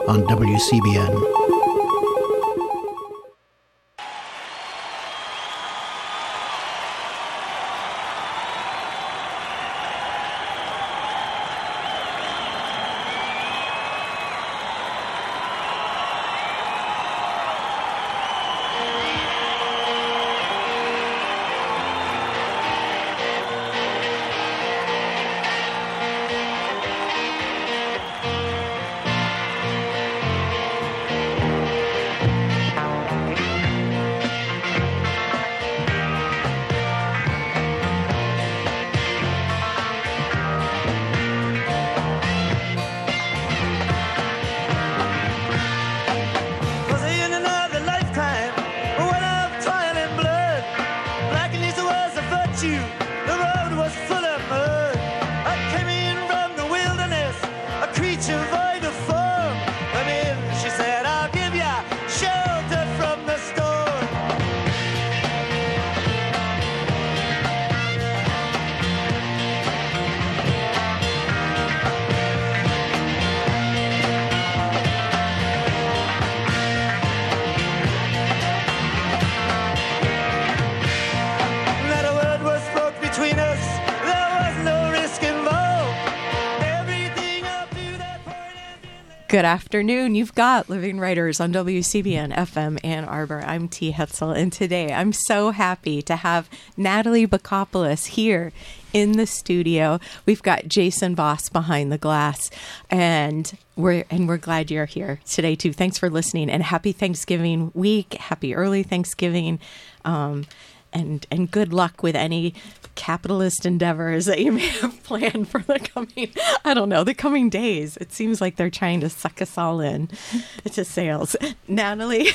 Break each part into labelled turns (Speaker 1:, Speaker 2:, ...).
Speaker 1: on WCBN.
Speaker 2: Good afternoon. You've got Living Writers on WCBN FM Ann Arbor. I'm T. Hetzel, and today I'm so happy to have Natalie Bacopoulos here in the studio. We've got Jason Voss behind the glass, and we're glad you're here today too. Thanks for listening, and happy Thanksgiving week. Happy early Thanksgiving. And good luck with any capitalist endeavors that you may have planned for the coming days. It seems like they're trying to suck us all in to sales. Natalie,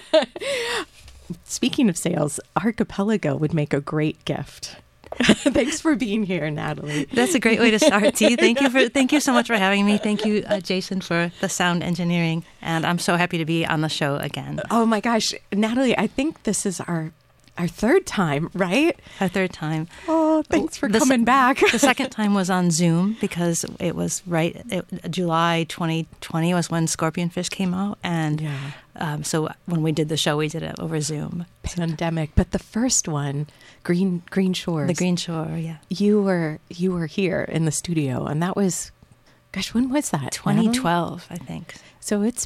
Speaker 2: speaking of sales, Archipelago would make a great gift. Thanks for being here, Natalie.
Speaker 3: That's a great way to start, T. Thank you so much for having me. Thank you, Jason, for the sound engineering. And I'm so happy to be on the show again.
Speaker 2: Oh my gosh, Natalie, I think this is our third time, right?
Speaker 3: Our third time.
Speaker 2: Oh, thanks for coming back.
Speaker 3: The second time was on Zoom because it was July 2020 was when Scorpionfish came out. And so when we did the show, we did it over Zoom.
Speaker 2: Pandemic. But the first one, Green Shores.
Speaker 3: The Green Shore, yeah.
Speaker 2: You were here in the studio, and that was, gosh, when was that?
Speaker 3: 2012, I think.
Speaker 2: So I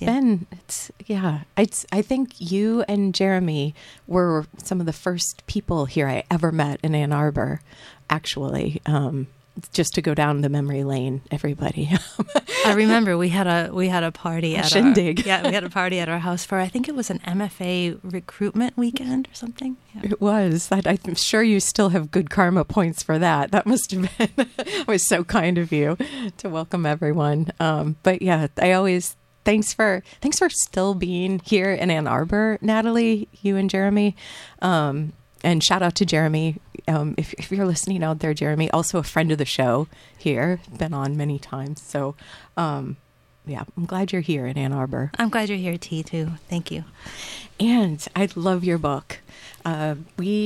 Speaker 2: think you and Jeremy were some of the first people here I ever met in Ann Arbor, actually, just to go down the memory lane, everybody.
Speaker 3: I remember we had a party at
Speaker 2: shindig.
Speaker 3: We had a party at our house for, I think it was an MFA recruitment weekend or something. Yeah.
Speaker 2: It was. I'm sure you still have good karma points for that. That must have been, it was so kind of you to welcome everyone. But yeah, Thanks for still being here in Ann Arbor, Natalie, you and Jeremy. And shout out to Jeremy. If you're listening out there, Jeremy, also a friend of the show here, been on many times. So, I'm glad you're here in Ann Arbor.
Speaker 3: I'm glad you're here, T, too. Thank you.
Speaker 2: And I love your book. I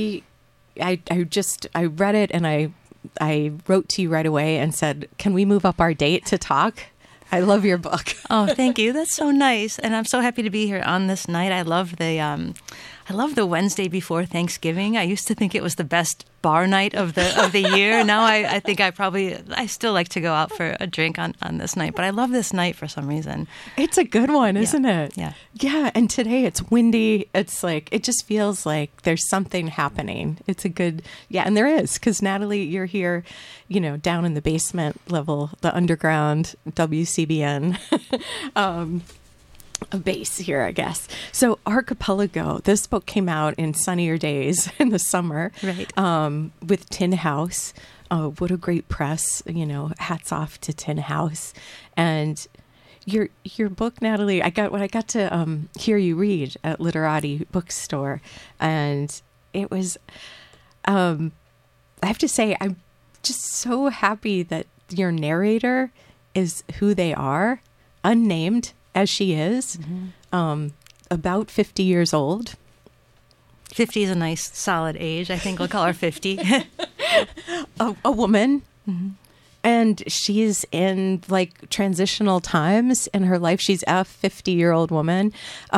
Speaker 2: read it and I wrote to you right away and said, can we move up our date to talk? I love your book.
Speaker 3: Oh, thank you. That's so nice. And I'm so happy to be here on this night. I love the Wednesday before Thanksgiving. I used to think it was the best bar night of the year. Now I think I still like to go out for a drink on this night, but I love this night for some reason.
Speaker 2: It's a good one, isn't it?
Speaker 3: Yeah.
Speaker 2: Yeah, and today it's windy. It's like, it just feels like there's something happening. It's a good, and there is, because Natalie, you're here, down in the basement level, the underground WCBN. A base here, I guess. So Archipelago, this book came out in sunnier days in the summer,
Speaker 3: right?
Speaker 2: With Tin House. What a great press, hats off to Tin House. And your book, Natalie, I got to hear you read at Literati Bookstore, and it was, I have to say, I'm just so happy that your narrator is who they are, unnamed as she is, about 50 years old.
Speaker 3: 50 is a nice, solid age. I think we'll call her 50.
Speaker 2: a woman.
Speaker 3: Mm-hmm.
Speaker 2: And she's in like transitional times in her life. She's a 50-year-old woman.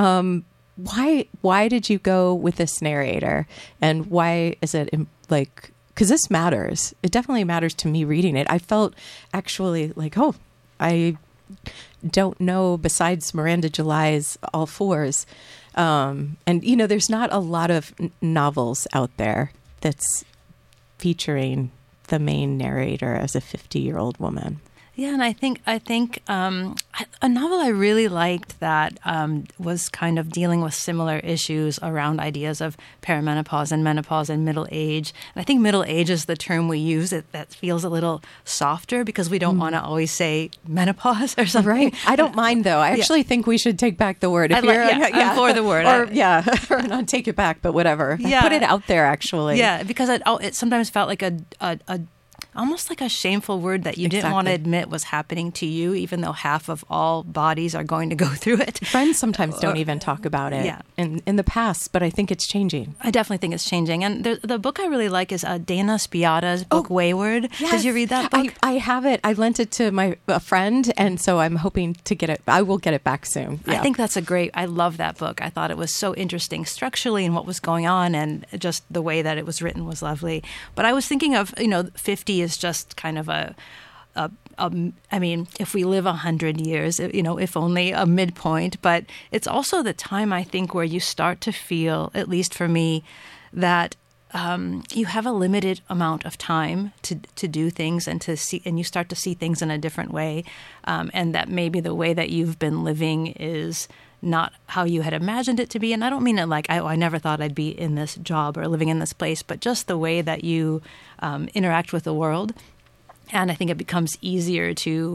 Speaker 2: Why did you go with this narrator, and why is it like, because this matters. It definitely matters to me reading it. I felt actually like, oh, I don't know besides Miranda July's All Fours. And, you know, there's not a lot of novels out there that's featuring the main narrator as a 50-year-old woman.
Speaker 3: Yeah, and I think a novel I really liked that was kind of dealing with similar issues around ideas of perimenopause and menopause and middle age. And I think middle age is the term we use that feels a little softer because we don't want to always say menopause or something.
Speaker 2: Right. I don't mind, though. I actually think we should take back the word.
Speaker 3: I'm for the word.
Speaker 2: Or, or not take it back, but whatever.
Speaker 3: Yeah.
Speaker 2: Put it out there, actually.
Speaker 3: Yeah, because it sometimes felt like a almost like a shameful word that you didn't want to admit was happening to you, even though half of all bodies are going to go through it.
Speaker 2: Friends sometimes don't even talk about it in the past, but I think it's changing.
Speaker 3: I definitely think it's changing. And the book I really like is Dana Spiotta's book, Wayward.
Speaker 2: Yes.
Speaker 3: Did you read that book?
Speaker 2: I have it. I lent it to a friend, and so I'm hoping to get it. I will get it back soon. Yeah.
Speaker 3: I think that's I love that book. I thought it was so interesting structurally and what was going on, and just the way that it was written was lovely. But I was thinking of, 50 is just kind of I mean, if we live 100 years, if only a midpoint, but it's also the time, I think, where you start to feel, at least for me, that you have a limited amount of time to do things and to see, and you start to see things in a different way, and that maybe the way that you've been living is not how you had imagined it to be. And I don't mean it like, I never thought I'd be in this job or living in this place, but just the way that you interact with the world. And I think it becomes easier to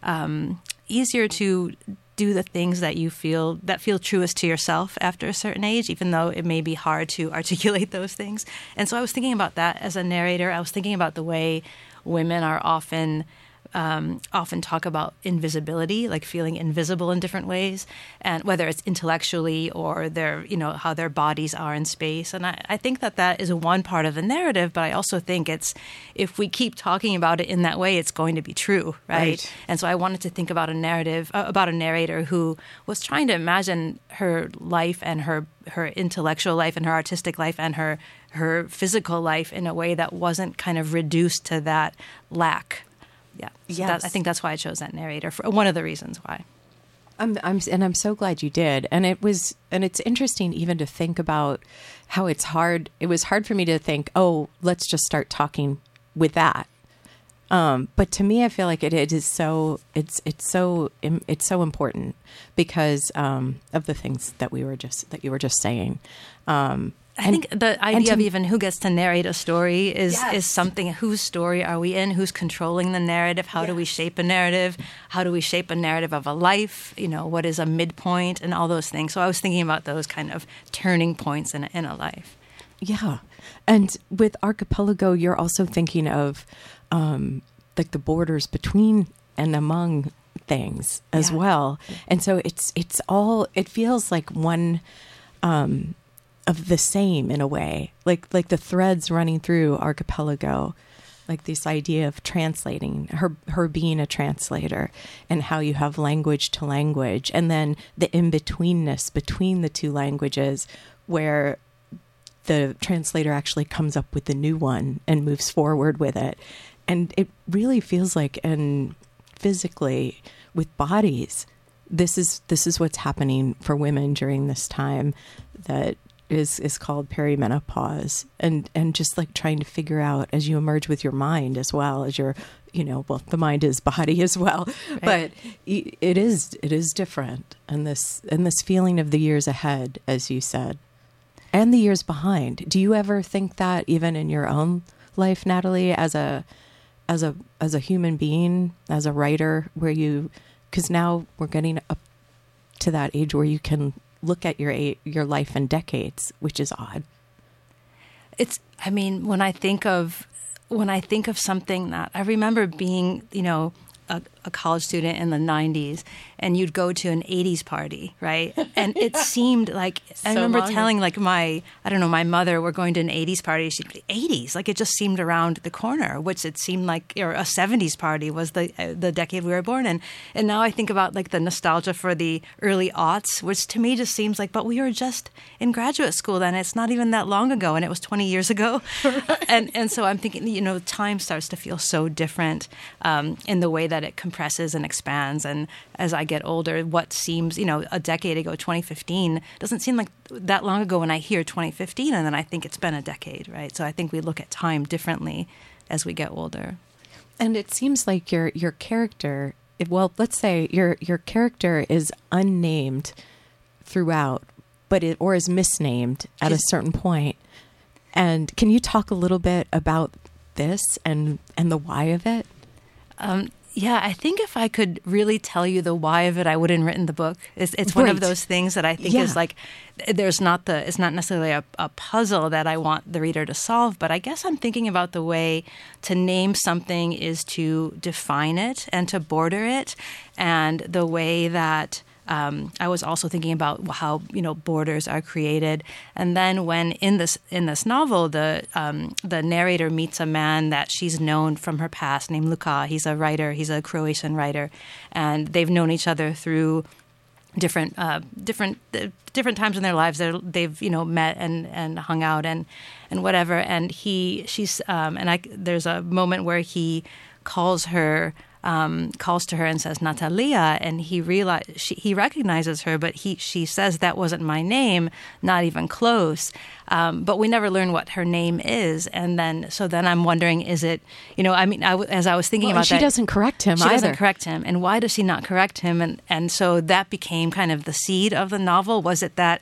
Speaker 3: do the things that you feel truest to yourself after a certain age, even though it may be hard to articulate those things. And so I was thinking about that as a narrator. I was thinking about the way women are often talk about invisibility, like feeling invisible in different ways, and whether it's intellectually or how their bodies are in space. And I think that is one part of the narrative, but I also think if we keep talking about it in that way, it's going to be true, right? And so I wanted to think about a narrative, about a narrator who was trying to imagine her life and her intellectual life and her artistic life and her physical life in a way that wasn't kind of reduced to that lack. Yeah, so
Speaker 2: yes.
Speaker 3: I think that's why I chose that narrator, for one of the reasons why.
Speaker 2: I'm so glad you did, and it's interesting even to think about how it's hard. It was hard for me to think, oh, let's just start talking with that. But to me, I feel like it is so it's so important because of the things that you were just saying.
Speaker 3: I think the idea of even who gets to narrate a story is something. Whose story are we in? Who's controlling the narrative? How do we shape a narrative? How do we shape a narrative of a life? What is a midpoint and all those things. So I was thinking about those kind of turning points in a life.
Speaker 2: Yeah. And with Archipelago, you're also thinking of like the borders between and among things as well. And so it feels like one of the same in a way, like the threads running through Archipelago, like this idea of translating, her being a translator, and how you have language to language, and then the in-betweenness between the two languages where the translator actually comes up with the new one and moves forward with it. And it really feels like, and physically with bodies, this is what's happening for women during this time that is called perimenopause, and just like trying to figure out as you emerge with your mind as well as your, the mind is body as well, right. But it is different, and this feeling of the years ahead, as you said, and the years behind. Do you ever think that even in your own life, Natalie, as a human being, as a writer, because now we're getting up to that age where you can look at your life in decades, which is odd. When I think of something that I remember being,
Speaker 3: a college student in the 90s, and you'd go to an 80s party, right? And it seemed like, I remember telling like my mother, we're going to an 80s party. She'd be 80s, like it just seemed around the corner, which it seemed like, or a 70s party was the decade we were born in. And now I think about like the nostalgia for the early aughts, which to me just seems like, but we were just in graduate school then. It's not even that long ago, and it was 20 years ago. Right. And so I'm thinking, time starts to feel so different in the way that it compresses and expands. And as I get older, what seems, a decade ago, 2015, doesn't seem like that long ago when I hear 2015, and then I think it's been a decade, right? So I think we look at time differently as we get older.
Speaker 2: And it seems like your character, well, let's say your character is unnamed throughout, or is misnamed at a certain point. And can you talk a little bit about this and the why of it?
Speaker 3: Yeah, I think if I could really tell you the why of it, I wouldn't have written the book. It's one of those things that I think is like, it's not necessarily a puzzle that I want the reader to solve, but I guess I'm thinking about the way to name something is to define it and to border it, and the way that I was also thinking about how borders are created, and then when in this novel, the narrator meets a man that she's known from her past named Luka. He's a writer. He's a Croatian writer, and they've known each other through different times in their lives. They've met and hung out and whatever. And there's a moment where he calls to her and says Natalia, and he recognizes her, but she says that wasn't my name, not even close. But we never learn what her name is, and then I'm wondering, is it as I was thinking about
Speaker 2: she
Speaker 3: that,
Speaker 2: doesn't correct him.
Speaker 3: She doesn't correct him, and why does she not correct him? And so that became kind of the seed of the novel. Was it that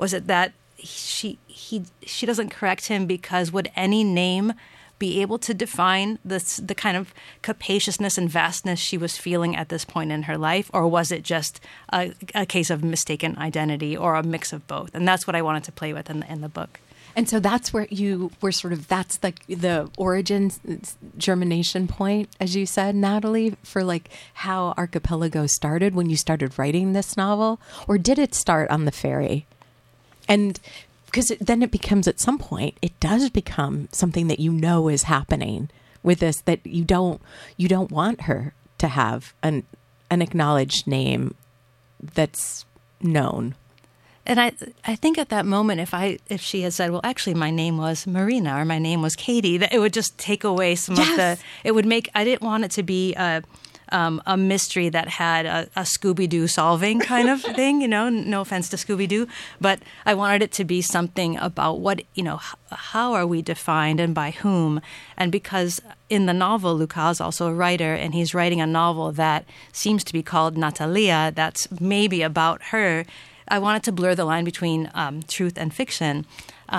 Speaker 3: she doesn't correct him because would any name be able to define the kind of capaciousness and vastness she was feeling at this point in her life? Or was it just a case of mistaken identity, or a mix of both? And that's what I wanted to play with in the book. And
Speaker 2: so that's where you were that's the origin, germination point, as you said, Natalie, for like how Archipelago started when you started writing this novel? Or did it start on the ferry? And because then it becomes, at some point, it does become something that is happening with this, that you don't want her to have an acknowledged name that's known.
Speaker 3: And I think at that moment, if she had said, well, actually, my name was Marina or my name was Katie, that it would just take away some of the. It would make. I didn't want it to be a mystery that had a Scooby-Doo solving kind of thing, no offense to Scooby-Doo, but I wanted it to be something about what, how are we defined and by whom? And because in the novel, Luka is also a writer, and he's writing a novel that seems to be called Natalia, that's maybe about her, I wanted to blur the line between truth and fiction.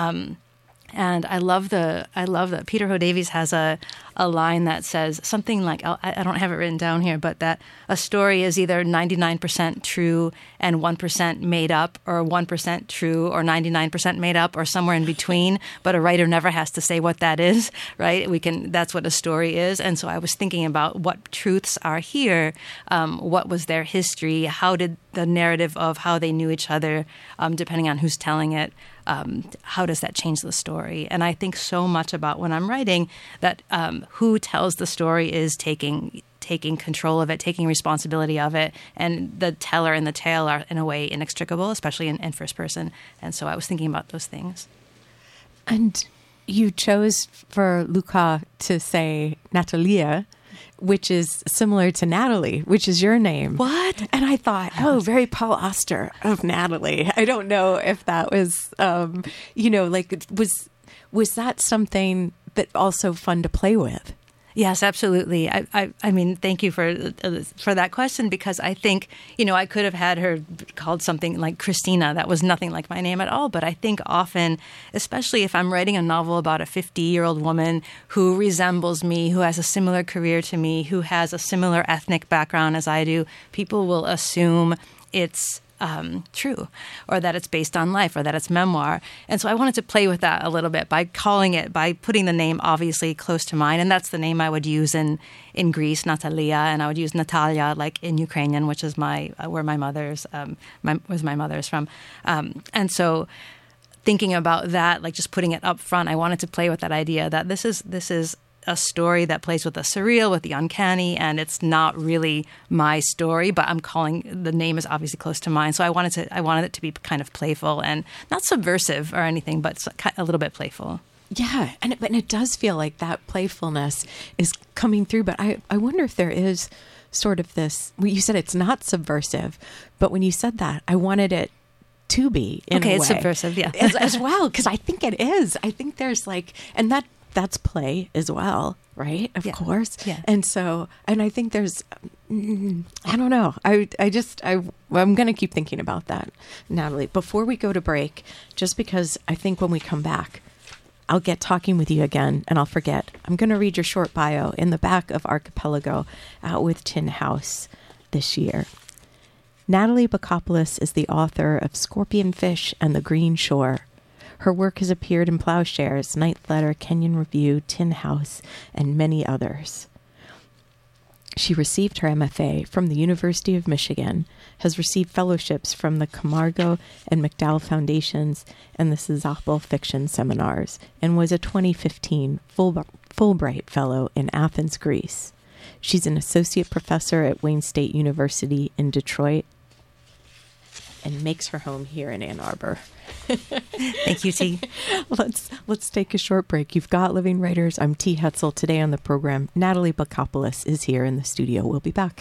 Speaker 3: And I love the Peter Ho Davies has a line that says something like, I don't have it written down here, but that a story is either 99% true and 1% made up, or 1% true or 99% made up, or somewhere in between. But a writer never has to say what that is, right? That's what a story is. And so I was thinking about what truths are here. What was their history? How did the narrative of how they knew each other, depending on who's telling it, how does that change the story? And I think so much about when I'm writing that who tells the story is taking control of it, taking responsibility of it, and the teller and the tale are in a way inextricable, especially in first person. And so I was thinking about those things.
Speaker 2: And you chose for Luka to say Natalia, which is similar to Natalie, which is your name.
Speaker 3: What?
Speaker 2: And I thought, very Paul Auster of Natalie. I don't know if that was, was that something that also fun to play with?
Speaker 3: Yes, absolutely. I mean, thank you for that question, because I think, I could have had her called something like Christina. That was nothing like my name at all. But I think often, especially if I'm writing a novel about a 50-year-old woman who resembles me, who has a similar career to me, who has a similar ethnic background as I do, people will assume it's true, or that it's based on life, or that it's memoir. And so I wanted to play with that a little bit by putting the name obviously close to mine. And that's the name I would use in Greece, Natalia, and I would use Natalia like in Ukrainian, which is where my mother's from. And so thinking about that, like just putting it up front, I wanted to play with that idea that this is a story that plays with the surreal, with the uncanny, and it's not really my story, but the name is obviously close to mine. So I wanted it to be kind of playful and not subversive or anything, but a little bit playful.
Speaker 2: Yeah, and it does feel like that playfulness is coming through, but I wonder if there is sort of this, well, you said it's not subversive, but when you said that, I wanted it to be in a way.
Speaker 3: Okay, it's subversive, yeah.
Speaker 2: as well, because I think it is. I think there's and that's play as well, right? Of course.
Speaker 3: Yeah.
Speaker 2: And so, and I think there's, I don't know. I'm going to keep thinking about that, Natalie. Before we go to break, just because I think when we come back, I'll get talking with you again and I'll forget. I'm going to read your short bio in the back of Archipelago out with Tin House this year. Natalie Bacopoulos is the author of Scorpion Fish and the Green Shore. Her work has appeared in Plowshares, Night Letter, Kenyon Review, Tin House, and many others. She received her MFA from the University of Michigan, has received fellowships from the Camargo and MacDowell Foundations and the Sezapel Fiction Seminars, and was a 2015 Fulbright Fellow in Athens, Greece. She's an associate professor at Wayne State University in Detroit and makes her home here in Ann Arbor.
Speaker 3: Thank you, T.
Speaker 2: Let's take a short break. You've got Living Writers. I'm T. Hetzel. Today on the program, Natalie Bacopoulos is here in the studio. We'll be back.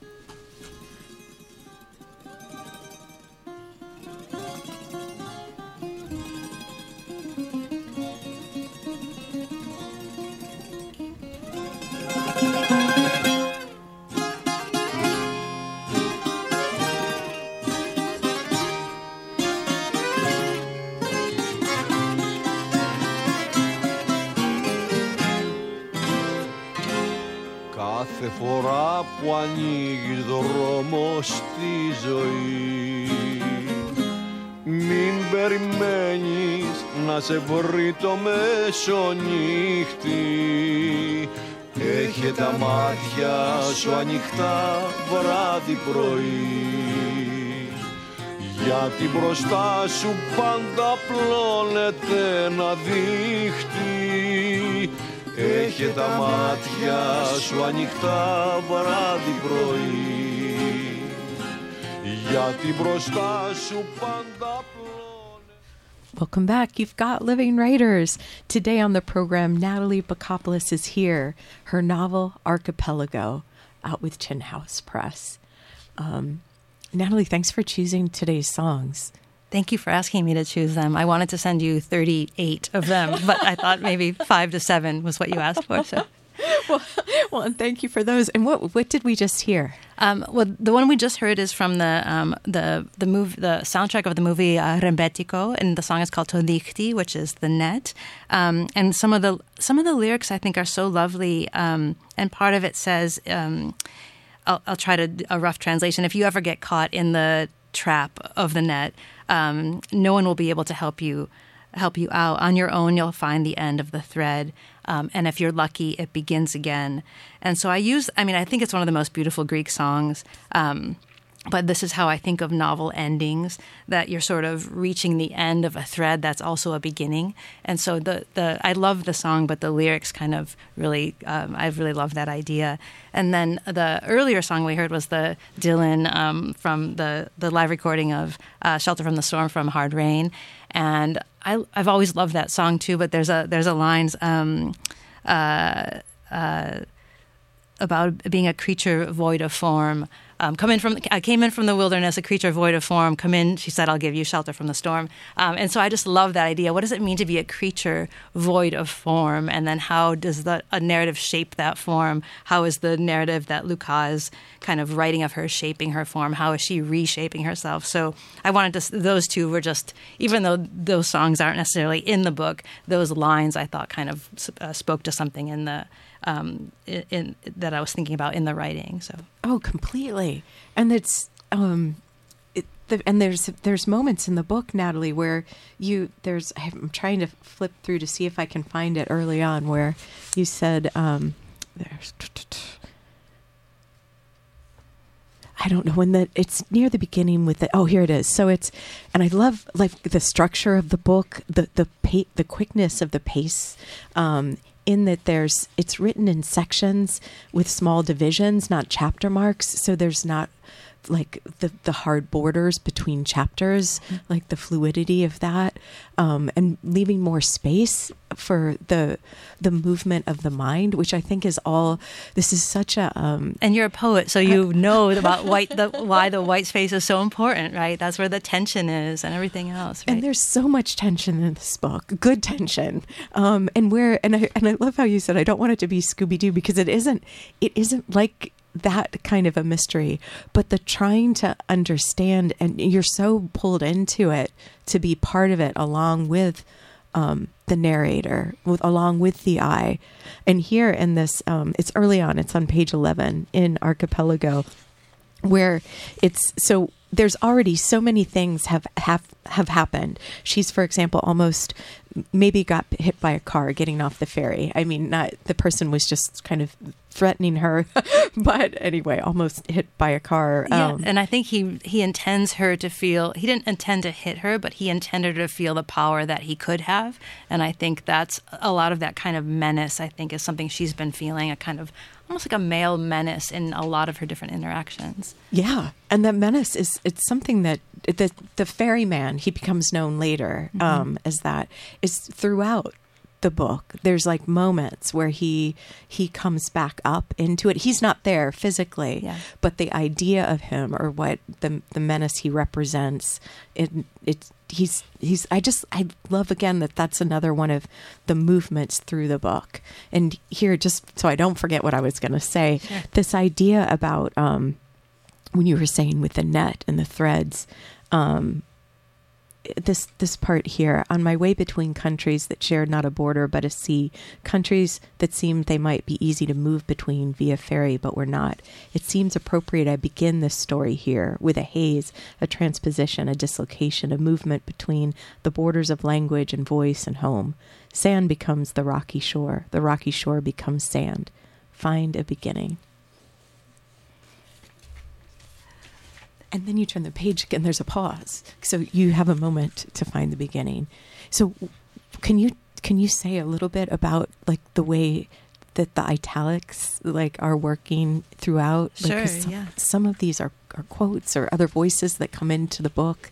Speaker 1: Κάθε φορά που ανοίγεις δρόμο στη ζωή, μην περιμένεις να σε βρει το μεσονύχτη. Έχε τα μάτια σου ανοιχτά βράδυ πρωί, γιατί μπροστά σου πάντα πλώνεται ένα δίχτυ. Έχε τα μάτια σου ανοιχτά βράδυ πρωί, γιατί μπροστά σου πάντα πλώνε.
Speaker 2: Welcome back. You've got Living Writers. Today on the program, Natalie Bacopoulos is here. Her novel, Archipelago, out with Tin House Press. Natalie, thanks for choosing today's songs.
Speaker 3: Thank you for asking me to choose them. I wanted to send you 38 of them, but I thought maybe 5 to 7 was what you asked for. So,
Speaker 2: well, and thank you for those. And what did we just hear?
Speaker 3: Well, the one we just heard is from the soundtrack of the movie Rembetiko, and the song is called Todikti, which is the net. And some of the lyrics I think are so lovely. And part of it says, I'll try a rough translation. If you ever get caught in the trap of the net, no one will be able to help you out. On your own, you'll find the end of the thread. And if you're lucky, it begins again. And so I think it's one of the most beautiful Greek songs. But this is how I think of novel endings, that you're sort of reaching the end of a thread that's also a beginning. And so I love the song, but the lyrics kind of really, I really love that idea. And then the earlier song we heard was the Dylan from the live recording of Shelter from the Storm from Hard Rain. And I've always loved that song too, but there's a lines about being a creature void of form. I came in from the wilderness, a creature void of form. Come in, she said, I'll give you shelter from the storm. And so I just love that idea. What does it mean to be a creature void of form? And then how does a narrative shape that form? How is the narrative that Luca is kind of writing of her shaping her form? How is she reshaping herself? So I wanted those two were just, even though those songs aren't necessarily in the book, those lines I thought kind of spoke to something in the that I was thinking about in the writing. So
Speaker 2: completely, and it's and there's moments in the book, Natalie, where I'm trying to flip through to see if I can find it early on, where you said, I don't know when it's near the beginning with here it is. So and I love like the structure of the book, the quickness of the pace, in that it's written in sections with small divisions, not chapter marks. So there's not like the hard borders between chapters, like the fluidity of that, and leaving more space for the movement of the mind, which I think is all. This is such a.
Speaker 3: And you're a poet, so you know about why the white space is so important, right? That's where the tension is and everything else. Right?
Speaker 2: And there's so much tension in this book, good tension. And I love how you said I don't want it to be Scooby-Doo, because it isn't like that kind of a mystery, but the trying to understand, and you're so pulled into it to be part of it along with the narrator, along with the eye. And here in this, it's early on, it's on page 11 in Archipelago, where there's already so many things have happened. She's, for example, almost maybe got hit by a car getting off the ferry. I mean, not the person was just kind of threatening her, but anyway, almost hit by a car.
Speaker 3: Yeah, and I think he intends her to feel, he didn't intend to hit her, but he intended her to feel the power that he could have. And I think that's a lot of that kind of menace, I think, is something she's been feeling, a kind of almost like a male menace in a lot of her different interactions.
Speaker 2: Yeah. And that menace it's something that the ferryman, he becomes known later as that, is throughout the book. There's like moments where he comes back up into it. He's not there physically,
Speaker 3: yeah,
Speaker 2: but the idea of him, or what the menace he represents, I love again that's another one of the movements through the book. And here, just so I don't forget what I was going to say,
Speaker 3: sure,
Speaker 2: this idea about when you were saying with the net and the threads, this part here, on my way between countries that shared not a border but a sea, countries that seemed they might be easy to move between via ferry but were not, it seems appropriate I begin this story here with a haze, a transposition, a dislocation, a movement between the borders of language and voice and home. Sand becomes the rocky shore becomes sand. Find a beginning. And then you turn the page and there's a pause. So you have a moment to find the beginning. So can you say a little bit about like the way that the italics like are working throughout?
Speaker 3: Sure,
Speaker 2: like,
Speaker 3: yeah.
Speaker 2: Some of these are quotes or other voices that come into the book.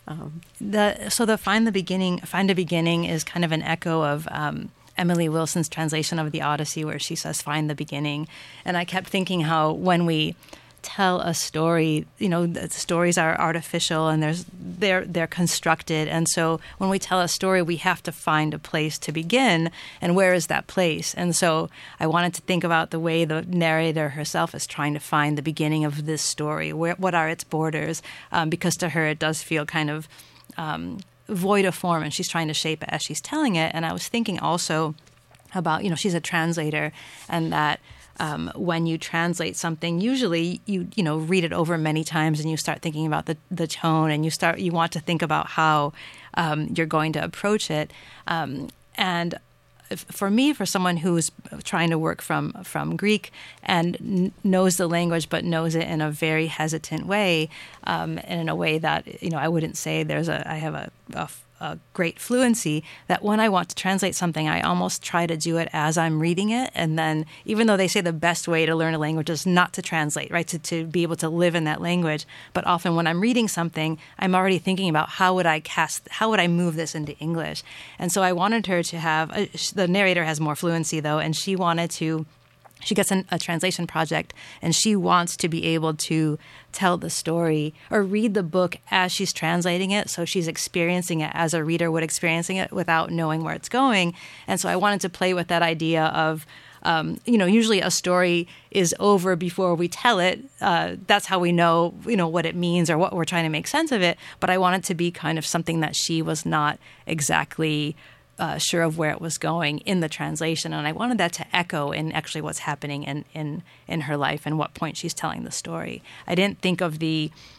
Speaker 3: The find a beginning is kind of an echo of Emily Wilson's translation of the Odyssey, where she says, find the beginning. And I kept thinking how when we tell a story, the stories are artificial and they're constructed. And so when we tell a story, we have to find a place to begin. And where is that place? And so I wanted to think about the way the narrator herself is trying to find the beginning of this story. What are its borders? Because to her, it does feel kind of void of form, and she's trying to shape it as she's telling it. And I was thinking also about, she's a translator, and that when you translate something, usually you read it over many times and you start thinking about the tone, and you want to think about how you're going to approach it. And for me, for someone who's trying to work from Greek and knows the language but knows it in a very hesitant way, and in a way that I wouldn't say I have a great fluency, that when I want to translate something, I almost try to do it as I'm reading it. And then, even though they say the best way to learn a language is not to translate, right, to be able to live in that language, but often when I'm reading something, I'm already thinking about how would I move this into English. And so I wanted her to have, the narrator has more fluency though, and she gets a translation project, and she wants to be able to tell the story or read the book as she's translating it. So she's experiencing it as a reader would experiencing it without knowing where it's going. And so I wanted to play with that idea of, usually a story is over before we tell it. That's how we know, what it means or what we're trying to make sense of it. But I wanted to be kind of something that she was not exactly sure of where it was going in the translation, and I wanted that to echo in actually what's happening in her life and what point she's telling the story. I didn't think of the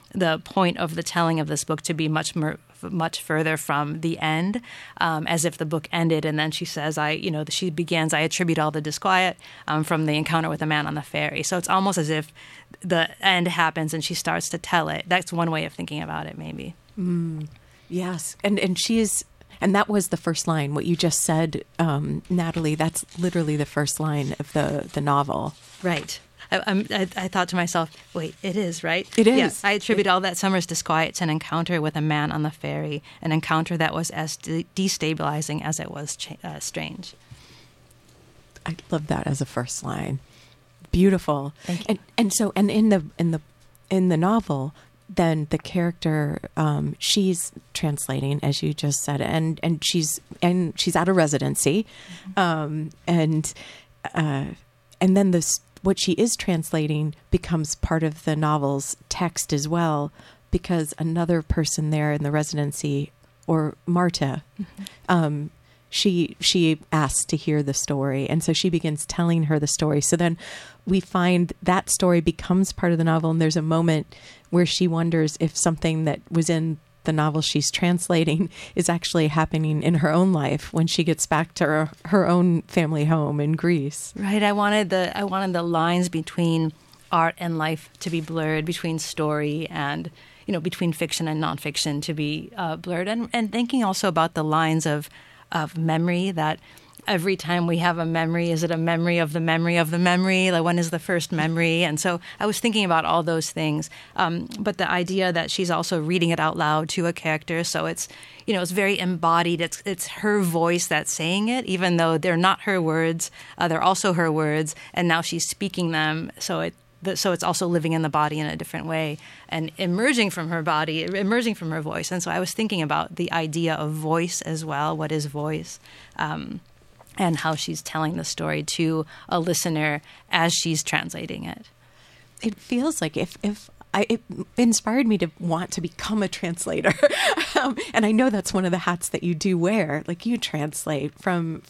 Speaker 3: the point of the telling of this book to be much further from the end, as if the book ended. And then she says, she begins, I attribute all the disquiet from the encounter with a man on the ferry. So it's almost as if the end happens and she starts to tell it. That's one way of thinking about it, maybe.
Speaker 2: Yes. And that was the first line. What you just said, Natalie, that's literally the first line of the novel.
Speaker 3: Right. I thought to myself, wait, it is, right?
Speaker 2: It is.
Speaker 3: Yes, I attribute all that summer's disquiet to an encounter with a man on the ferry, an encounter that was as destabilizing as it was strange.
Speaker 2: I love that as a first line. Beautiful.
Speaker 3: Thank you.
Speaker 2: And in the novel, then the character, she's translating, as you just said, and she's at a residency, and then what she is translating becomes part of the novel's text as well, because another person there in the residency, or Marta, she asks to hear the story, and so she begins telling her the story. So then we find that story becomes part of the novel, and there's a moment where she wonders if something that was in the novel she's translating is actually happening in her own life when she gets back to her own family home in Greece.
Speaker 3: Right. I wanted the lines between art and life to be blurred, between story and, between fiction and nonfiction to be blurred, and thinking also about the lines of memory, that every time we have a memory, is it a memory of the memory of the memory? Like, when is the first memory? And so I was thinking about all those things. But the idea that she's also reading it out loud to a character, so it's, it's very embodied. It's her voice that's saying it, even though they're not her words. They're also her words, and now she's speaking them. So it's also living in the body in a different way and emerging from her body, emerging from her voice. And so I was thinking about the idea of voice as well. What is voice? And how she's telling the story to a listener as she's translating it.
Speaker 2: It feels like it inspired me to want to become a translator. And I know that's one of the hats that you do wear. Like, you translate from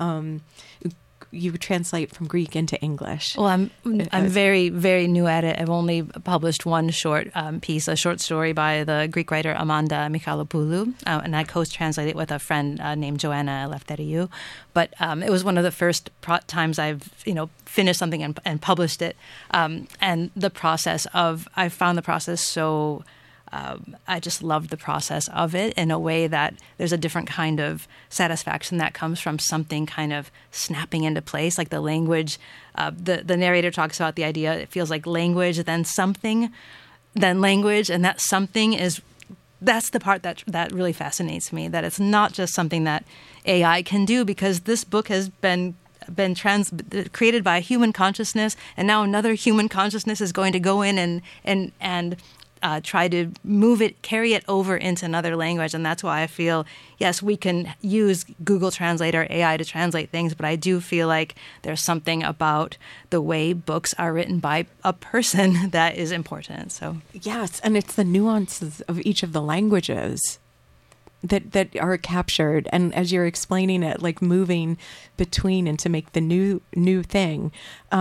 Speaker 2: Greek into English.
Speaker 3: Well, I'm very, very new at it. I've only published one short piece, a short story by the Greek writer Amanda Michalopoulou, and I co-translated it with a friend named Joanna Eleftheriou. But it was one of the first times I've finished something and published it. And I found the process so. I just loved the process of it in a way that there's a different kind of satisfaction that comes from something kind of snapping into place, like the language. The narrator talks about the idea, it feels like language, then something, then language, and that something that's the part that really fascinates me, that it's not just something that AI can do, because this book has been created by a human consciousness, and now another human consciousness is going to go in and try to carry it over into another language. And that's why I feel, yes, we can use Google Translate or AI to translate things, but I do feel like there's something about the way books are written by a person that is important. So
Speaker 2: yes, and it's the nuances of each of the languages that are captured, and as you're explaining it, like moving between and to make the new thing.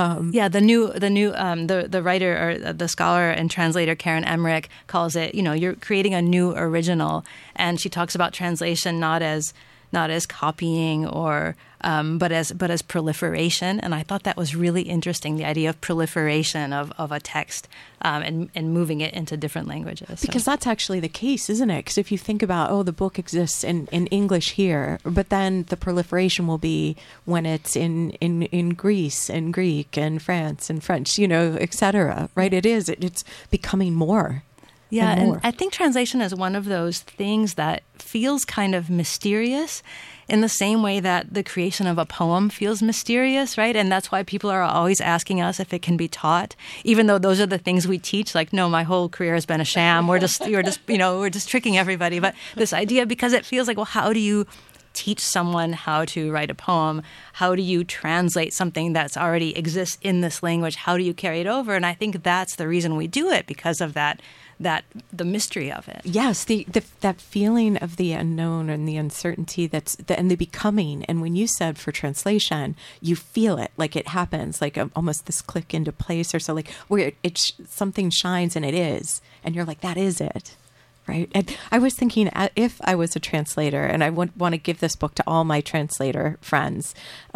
Speaker 2: The writer or the scholar and translator Karen Emmerich calls it, you're creating a new original, and she talks about translation not as copying or but as proliferation. And I thought that was really interesting, the idea of proliferation of a text and moving it into different languages. Because that's actually the case, isn't it? Because if you think about, the book exists in English here, but then the proliferation will be when it's in Greece and Greek and France and French, et cetera, right? It's becoming more.
Speaker 3: Yeah, and I think translation is one of those things that feels kind of mysterious in the same way that the creation of a poem feels mysterious, right? And that's why people are always asking us if it can be taught, even though those are the things we teach. Like, no, my whole career has been a sham. We're just tricking everybody. But this idea, because it feels like, well, how do you teach someone how to write a poem? How do you translate something that's already exists in this language? How do you carry it over? And I think that's the reason we do it, because of that the mystery of it.
Speaker 2: Yes, that feeling of the unknown and the uncertainty and the becoming. And when you said for translation, you feel it, like it happens, like almost this click into place or so, like where something shines and it is, and you're like, that is it. Right. And I was thinking, if I was a translator, and I want to give this book to all my translator friends,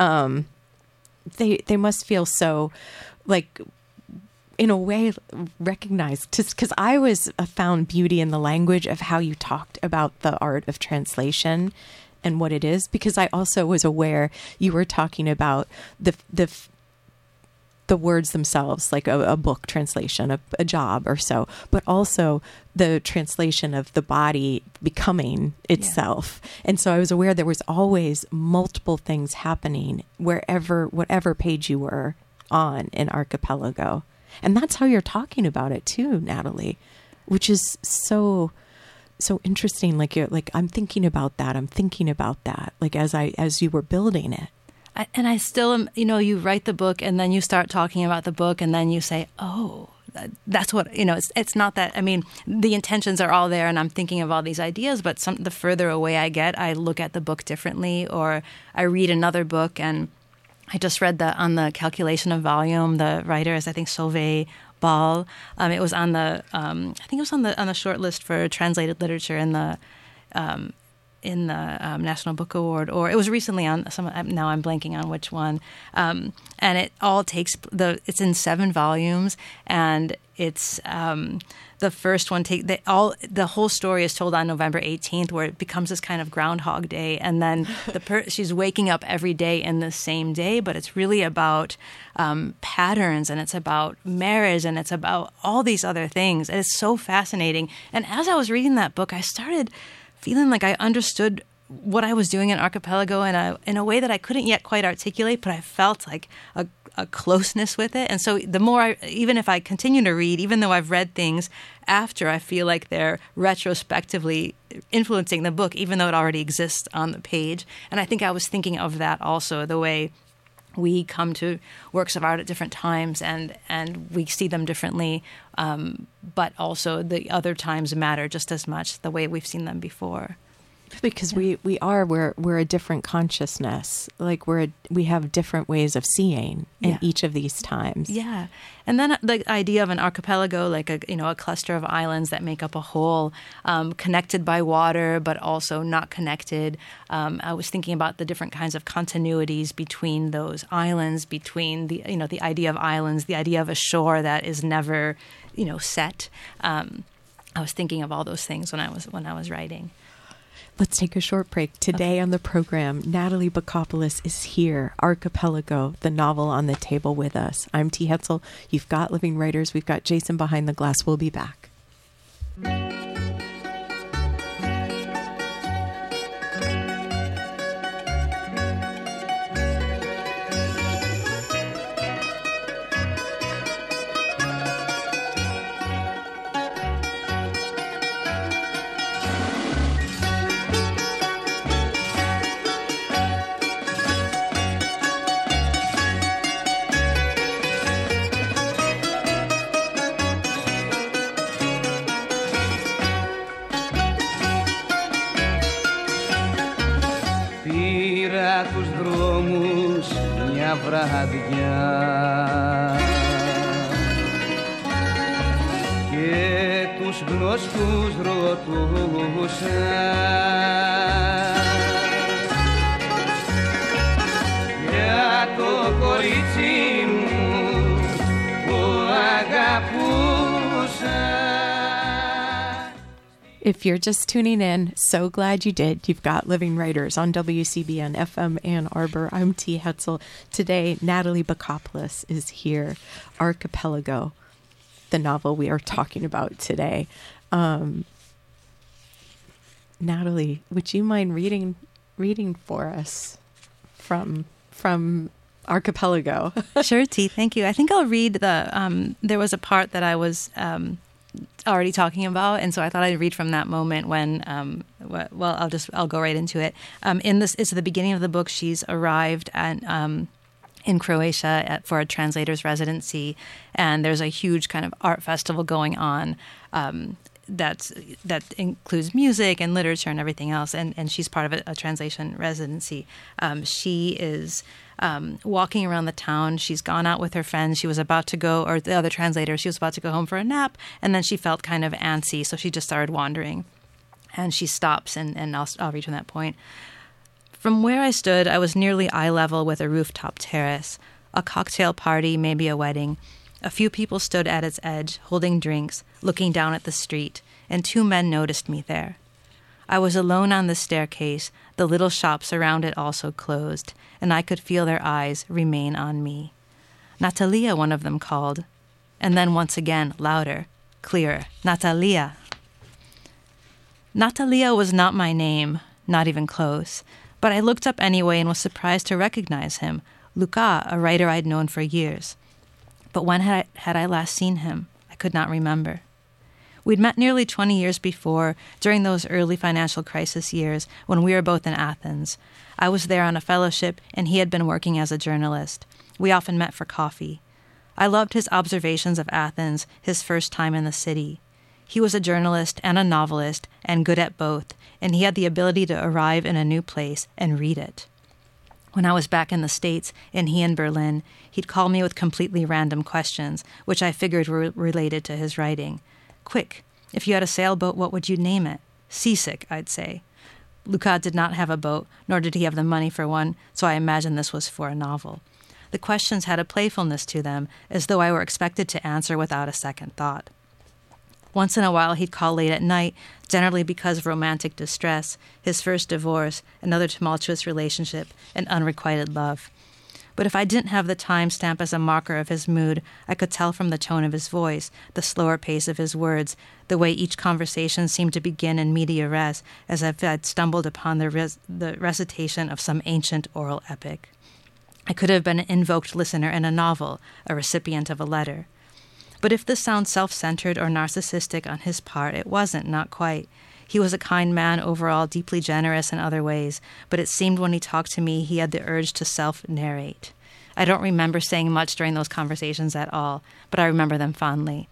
Speaker 2: they must feel so, like, in a way, recognized, because I found beauty in the language of how you talked about the art of translation and what it is, because I also was aware you were talking about the words themselves, like a book translation, a job or so, but also the translation of the body becoming itself. Yeah. And so I was aware there was always multiple things happening whatever page you were on in Archipelago. And that's how you're talking about it too, Natalie, which is so interesting. Like I'm thinking about that, like as you were building it.
Speaker 3: I still am, you write the book and then you start talking about the book and then you say, oh, that's what, it's not that, I mean, the intentions are all there and I'm thinking of all these ideas, but the further away I get, I look at the book differently, or I read another book. And I just read on the calculation of volume, the writer is, I think, Sauvé Ball. It was on the, I think it was on the short list for translated literature in the National Book Award, or it was recently on some. Now I'm blanking on which one. And it all it's in 7 volumes, and it's the first one. The whole story is told on November 18th, where it becomes this kind of Groundhog Day, and then she's waking up every day in the same day, but it's really about patterns, and it's about marriage, and it's about all these other things. And it's so fascinating. And as I was reading that book, I started feeling like I understood what I was doing in Archipelago in a way that I couldn't yet quite articulate, but I felt like a closeness with it. And so the more even if I continue to read, even though I've read things after, I feel like they're retrospectively influencing the book, even though it already exists on the page. And I think I was thinking of that also, the way we come to works of art at different times and we see them differently, but also the other times matter just as much, the way we've seen them before.
Speaker 2: Because we're a different consciousness, like we have different ways of seeing in each of these times. Yeah.
Speaker 3: And then the idea of an archipelago, like a cluster of islands that make up a whole, connected by water, but also not connected. I was thinking about the different kinds of continuities between those islands, between the idea of islands, the idea of a shore that is never, set. I was thinking of all those things when I was writing.
Speaker 2: Let's take a short break. Today on the program, Natalie Bacopoulos is here. Archipelago, the novel on the table with us. I'm T. Hetzel. You've got Living Writers. We've got Jason behind the glass. We'll be back.
Speaker 1: Τους δρόμους μια βραδιά και τους γνωστούς ρωτούσα για το κορίτσι μου που αγαπούσα.
Speaker 2: If you're just tuning in, so glad you did. You've got Living Writers on WCBN FM Ann Arbor. I'm T. Hetzel. Today, Natalie Bacopoulos is here. Archipelago, the novel we are talking about today. Natalie, would you mind reading for us from Archipelago?
Speaker 3: Sure, T. Thank you. I think I'll read there was a part that I was already talking about, and so I thought I'd read from that moment when I'll go right into it. It's the beginning of the book. She's arrived in Croatia for a translator's residency, and there's a huge kind of art festival going on that includes music and literature and everything else, and she's part of a translation residency. She is walking around the town. She's gone out with her friends. She was about to go, or the other translator, she was about to go home for a nap, and then she felt kind of antsy, so she just started wandering. And she stops, and I'll reach from that point. From where I stood, I was nearly eye level with a rooftop terrace, a cocktail party, maybe a wedding. A few people stood at its edge, holding drinks, looking down at the street, and 2 men noticed me there. I was alone on the staircase, the little shops around it also closed, and I could feel their eyes remain on me. Natalia, one of them called, and then once again, louder, clearer, Natalia. Natalia was not my name, not even close, but I looked up anyway and was surprised to recognize him, Luka, a writer I'd known for years. But when had I last seen him? I could not remember. We'd met nearly 20 years before, during those early financial crisis years when we were both in Athens. I was there on a fellowship, and he had been working as a journalist. We often met for coffee. I loved his observations of Athens, his first time in the city. He was a journalist and a novelist, and good at both, and he had the ability to arrive in a new place and read it. When I was back in the States, and he in Berlin, he'd call me with completely random questions, which I figured were related to his writing. Quick, if you had a sailboat, what would you name it? Seasick, I'd say. Luka did not have a boat, nor did he have the money for one, so I imagined this was for a novel. The questions had a playfulness to them, as though I were expected to answer without a second thought. Once in a while he'd call late at night, generally because of romantic distress, his first divorce, another tumultuous relationship, and unrequited love. But if I didn't have the time stamp as a marker of his mood, I could tell from the tone of his voice, the slower pace of his words, the way each conversation seemed to begin in media res, as if I'd stumbled upon the recitation of some ancient oral epic. I could have been an invoked listener in a novel, a recipient of a letter. But if this sounds self-centered or narcissistic on his part, it wasn't, not quite. He was a kind man overall, deeply generous in other ways, but it seemed when he talked to me he had the urge to self-narrate. I don't remember saying much during those conversations at all, but I remember them fondly.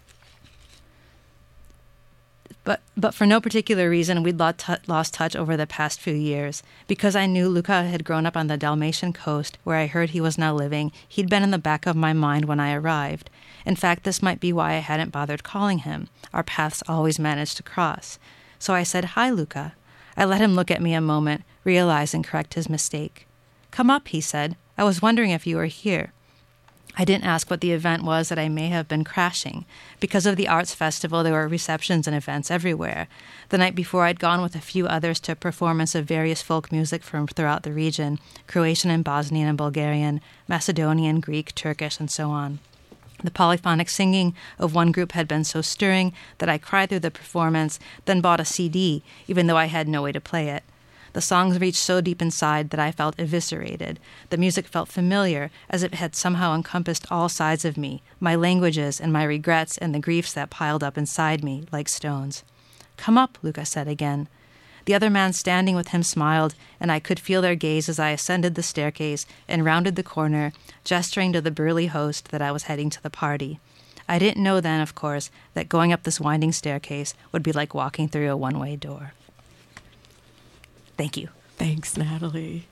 Speaker 3: But for no particular reason, we'd lost touch over the past few years. Because I knew Luka had grown up on the Dalmatian coast, where I heard he was now living, he'd been in the back of my mind when I arrived. In fact, this might be why I hadn't bothered calling him. Our paths always managed to cross. So I said, "Hi, Luka." I let him look at me a moment, realize and correct his mistake. "Come up," he said. "I was wondering if you were here." I didn't ask what the event was that I may have been crashing. Because of the arts festival, there were receptions and events everywhere. The night before, I'd gone with a few others to a performance of various folk music from throughout the region, Croatian and Bosnian and Bulgarian, Macedonian, Greek, Turkish, and so on. The polyphonic singing of one group had been so stirring that I cried through the performance, then bought a CD, even though I had no way to play it. The songs reached so deep inside that I felt eviscerated. The music felt familiar, as if it had somehow encompassed all sides of me, my languages and my regrets and the griefs that piled up inside me like stones. "Come up," Luka said again. The other man standing with him smiled, and I could feel their gaze as I ascended the staircase and rounded the corner, gesturing to the burly host that I was heading to the party. I didn't know then, of course, that going up this winding staircase would be like walking through a one-way door. Thank you.
Speaker 2: Thanks, Natalie.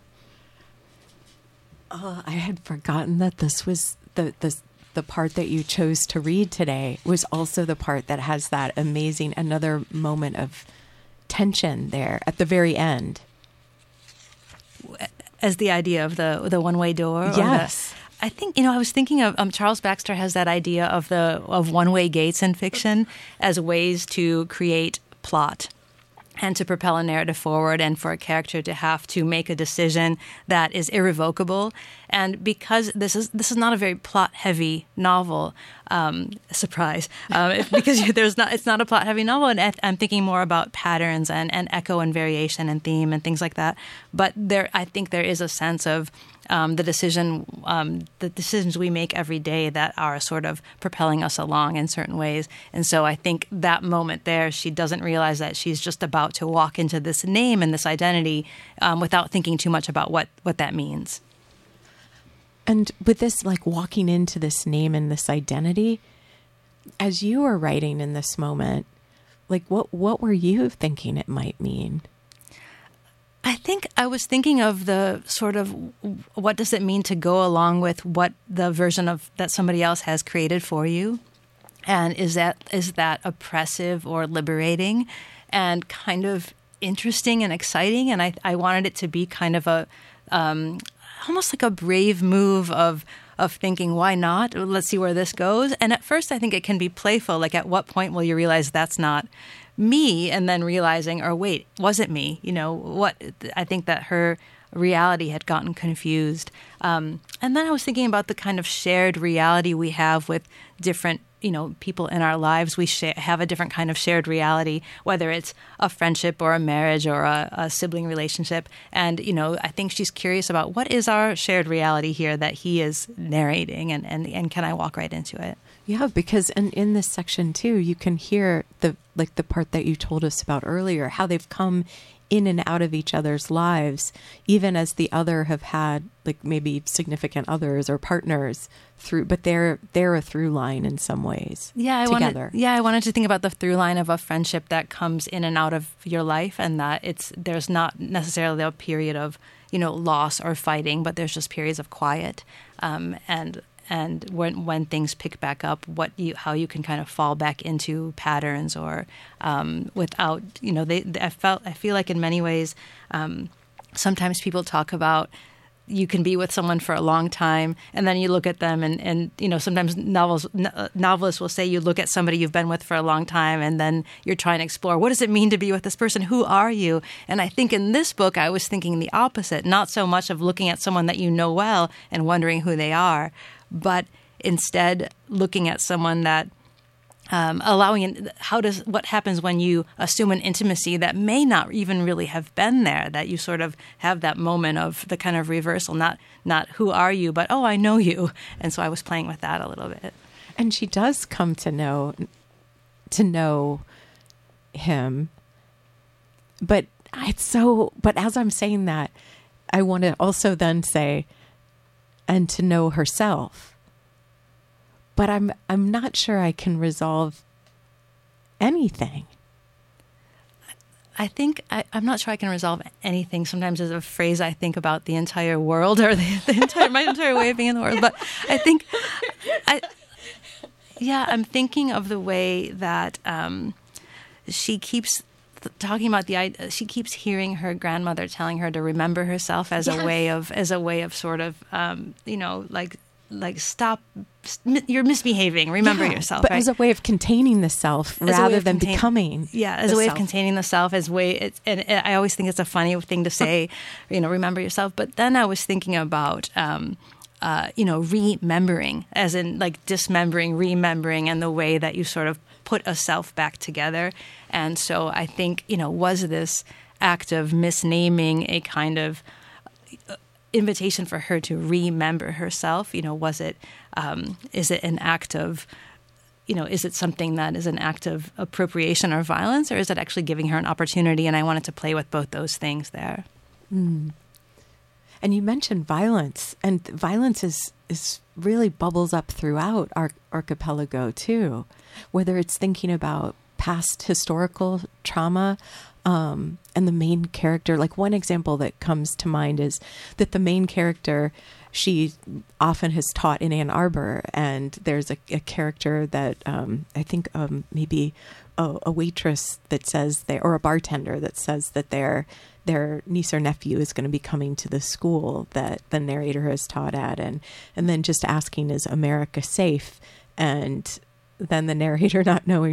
Speaker 2: I had forgotten that this was the part that you chose to read today was also the part that has that amazing, another moment of tension there at the very end.
Speaker 3: As the idea of the one-way door?
Speaker 2: Yes.
Speaker 3: I think, I was thinking of Charles Baxter has that idea of one-way gates in fiction as ways to create plot and to propel a narrative forward and for a character to have to make a decision that is irrevocable. And because this is not a very plot-heavy novel, surprise, because it's not a plot-heavy novel, and I'm thinking more about patterns and echo and variation and theme and things like that. But I think there is a sense of the decisions we make every day that are sort of propelling us along in certain ways. And so I think that moment there, she doesn't realize that she's just about to walk into this name and this identity without thinking too much about what that means.
Speaker 2: And with this, like walking into this name and this identity, as you were writing in this moment, like what were you thinking it might mean?
Speaker 3: I think I was thinking of the sort of what does it mean to go along with what the version of that somebody else has created for you, and is that oppressive or liberating, and kind of interesting and exciting. And I wanted it to be kind of a almost like a brave move of thinking, why not? Let's see where this goes. And at first, I think it can be playful. Like, at what point will you realize that's not me? And then realizing, or wait, was it me? You know, what? I think that her reality had gotten confused. And then I was thinking about the kind of shared reality we have with different, you know, people in our lives. We have a different kind of shared reality, whether it's a friendship or a marriage or a sibling relationship. And, you know, I think she's curious about what is our shared reality here that he is narrating, and can I walk right into it?
Speaker 2: Yeah, because in this section too, you can hear the part that you told us about earlier, how they've come in and out of each other's lives, even as the other have had like maybe significant others or partners through, but they're a through line in some ways.
Speaker 3: Yeah,
Speaker 2: together.
Speaker 3: I wanted to think about the through line of a friendship that comes in and out of your life, and that there's not necessarily a period of, you know, loss or fighting, but there's just periods of quiet, and when things pick back up, how you can kind of fall back into patterns, or without, you know, I feel like in many ways, sometimes people talk about you can be with someone for a long time, and then you look at them, and you know, sometimes novelists will say you look at somebody you've been with for a long time, and then you're trying to explore, what does it mean to be with this person? Who are you? And I think in this book, I was thinking the opposite, not so much of looking at someone that you know well and wondering who they are, but instead looking at someone that what happens when you assume an intimacy that may not even really have been there, that you sort of have that moment of the kind of reversal, not who are you, but, oh, I know you. And so I was playing with that a little bit.
Speaker 2: And she does come to know him, but as I'm saying that, I want to also then say, and to know herself. But I'm not sure I can resolve anything.
Speaker 3: I think I'm not sure I can resolve anything. Sometimes as a phrase, I think about the entire world, or my entire way of being in the world. But I think, I'm thinking of the way that she keeps talking about she keeps hearing her grandmother telling her to remember herself as a way of sort of, you know, like stop, you're misbehaving, remember yourself.
Speaker 2: But
Speaker 3: right?
Speaker 2: as a way of containing the self rather than becoming.
Speaker 3: Yeah, as a way of containing the self, and I always think it's a funny thing to say, you know, remember yourself. But then I was thinking about, you know, remembering, as in like dismembering, remembering, and the way that you sort of put a self back together. And so I think, you know, was this act of misnaming a kind of invitation for her to remember herself? You know, was it, is it an act of, you know, is it something that is an act of appropriation or violence, or is it actually giving her an opportunity? And I wanted to play with both those things there.
Speaker 2: Mm. And you mentioned violence, and violence is really bubbles up throughout our archipelago too, whether it's thinking about past historical trauma, and the main character, like one example that comes to mind is that the main character, she often has taught in Ann Arbor, and there's a character that I think maybe a waitress that says or a bartender that says that their niece or nephew is going to be coming to the school that the narrator has taught at, and then just asking, is America safe? And then the narrator not knowing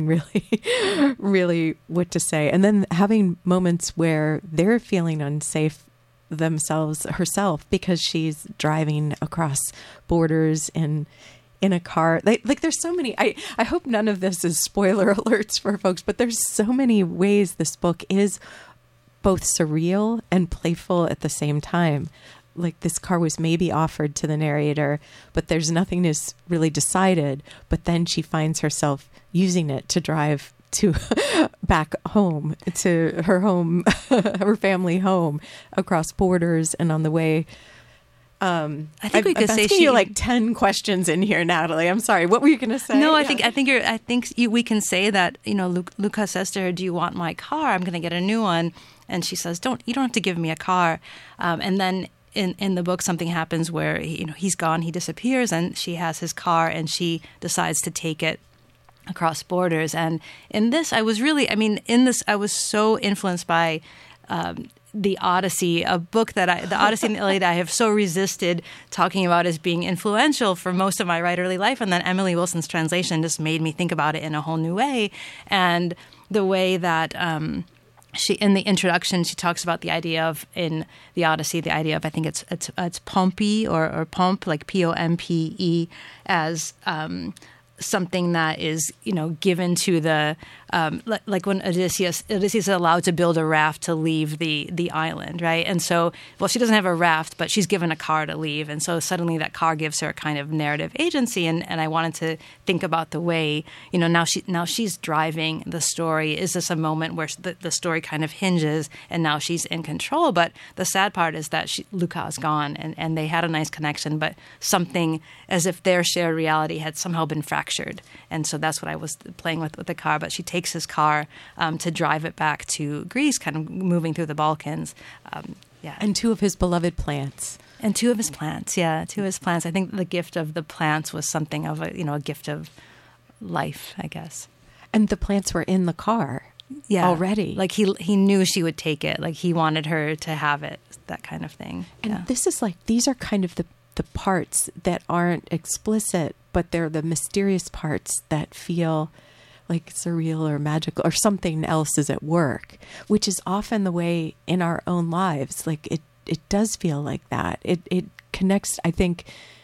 Speaker 2: really what to say. And then having moments where they're feeling unsafe herself, because she's driving across borders in a car. Like there's so many, I hope none of this is spoiler alerts for folks, but there's so many ways this book is both surreal and playful at the same time. Like this car was maybe offered to the narrator, but there's nothing is really decided. But then she finds herself using it to drive to back home, to her home, her family home, across borders. And on the way
Speaker 3: I think we could
Speaker 2: I'm
Speaker 3: say
Speaker 2: asking you like 10 questions in here, Natalie. I'm sorry. What were you going to say?
Speaker 3: No, I think we can say that, Luca says to her, "Do you want my car? I'm going to get a new one." And she says, you don't have to give me a car. And then in the book, something happens where, he's gone, he disappears, and she has his car, and she decides to take it across borders. And in this, I was so influenced by The Odyssey, a book The Odyssey and the Iliad, I have so resisted talking about as being influential for most of my writerly life. And then Emily Wilson's translation just made me think about it in a whole new way. And the way that she, in the introduction, she talks about the idea of, in The Odyssey, the idea of, I think it's Pompey or Pomp, like Pompe, as something that is, given to the, like when Odysseus is allowed to build a raft to leave the island, right? And so, she doesn't have a raft, but she's given a car to leave. And so suddenly that car gives her a kind of narrative agency. And I wanted to think about the way, now she's driving the story. Is this a moment where the story kind of hinges and now she's in control? But the sad part is that Luca is gone and they had a nice connection, but something as if their shared reality had somehow been fractured. And so that's what I was playing with the car. But she takes his car to drive it back to Greece, kind of moving through the Balkans.
Speaker 2: And two of his beloved plants.
Speaker 3: And two of his plants, yeah, two of his plants. I think the gift of the plants was something of a gift of life, I guess.
Speaker 2: And the plants were in the car already.
Speaker 3: Like he knew she would take it. Like he wanted her to have it, that kind of thing.
Speaker 2: And this is these are kind of the parts that aren't explicit, but they're the mysterious parts that feel like surreal or magical or something else is at work, which is often the way in our own lives. Like it does feel like that. It connects, I think,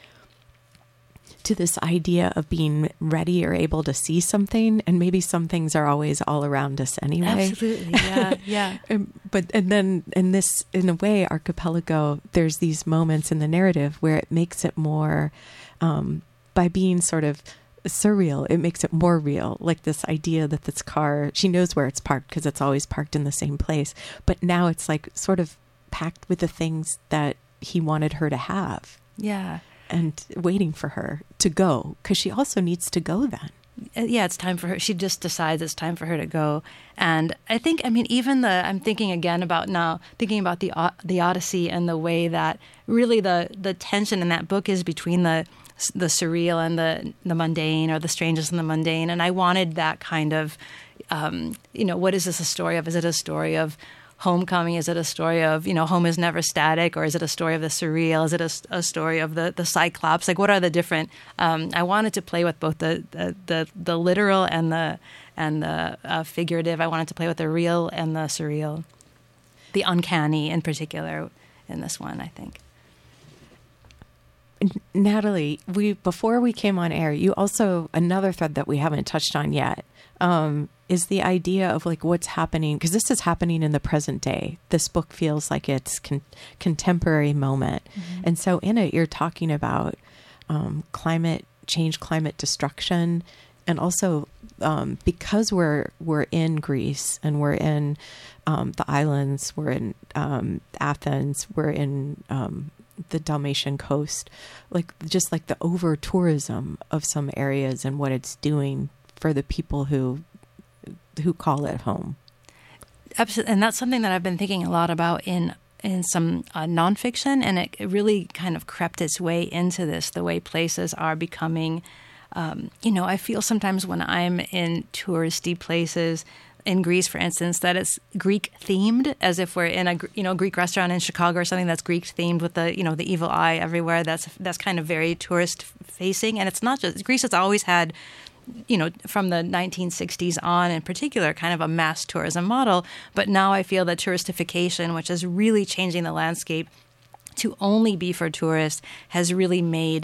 Speaker 2: to this idea of being ready or able to see something. And maybe some things are always all around us anyway.
Speaker 3: Absolutely. Yeah. Yeah.
Speaker 2: And then in a way, Archipelago, there's these moments in the narrative where it makes it more, by being sort of surreal, it makes it more real. Like this idea that this car, she knows where it's parked because it's always parked in the same place. But now it's like sort of packed with the things that he wanted her to have.
Speaker 3: Yeah.
Speaker 2: And waiting for her to go, because she also needs to go then.
Speaker 3: Yeah, it's time for her. She just decides it's time for her to go. And I think, even I'm thinking again about the Odyssey and the way that really the tension in that book is between the surreal and the mundane, or the strangeness and the mundane. And I wanted that kind of, what is this a story of? Is it a story of homecoming? Is it a story of, home is never static? Or is it a story of the surreal? Is it a story of the Cyclops? Like, what are the different, I wanted to play with both the literal and the figurative. I wanted to play with the real and the surreal, the uncanny in particular in this one, I think.
Speaker 2: Natalie, before we came on air, you also, another thread that we haven't touched on yet, is the idea of like what's happening, because this is happening in the present day. This book feels like it's contemporary moment. Mm-hmm. And so in it, you're talking about climate change, climate destruction, and also because we're in Greece and we're in the islands, we're in Athens, we're in the Dalmatian coast, like the over tourism of some areas and what it's doing for the people who call it home.
Speaker 3: Absolutely. And that's something that I've been thinking a lot about in some nonfiction, and it really kind of crept its way into this, the way places are becoming, I feel sometimes when I'm in touristy places, in Greece, for instance, that it's Greek themed, as if we're in a Greek restaurant in Chicago or something that's Greek themed with the the evil eye everywhere. That's kind of very tourist facing, and it's not just Greece has always had, from the 1960s on in particular, kind of a mass tourism model. But now I feel that touristification, which is really changing the landscape to only be for tourists, has really